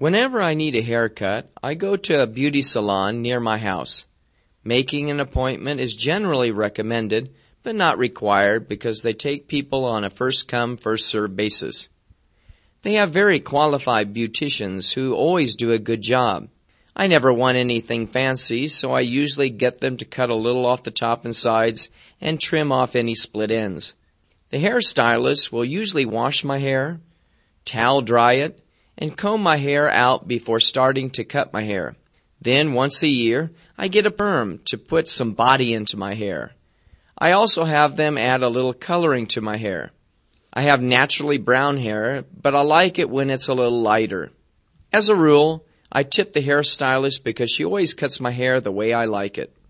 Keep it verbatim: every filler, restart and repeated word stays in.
Whenever I need a haircut, I go to a beauty salon near my house. Making an appointment is generally recommended, but not required because they take people on a first-come, first-served basis. They have very qualified beauticians who always do a good job. I never want anything fancy, so I usually get them to cut a little off the top and sides and trim off any split ends. The hairstylist will usually wash my hair, towel dry it, and comb my hair out before starting to cut my hair. Then, once a year, I get a perm to put some body into my hair. I also have them add a little coloring to my hair. I have naturally brown hair, but I like it when it's a little lighter. As a rule, I tip the hairstylist because she always cuts my hair the way I like it.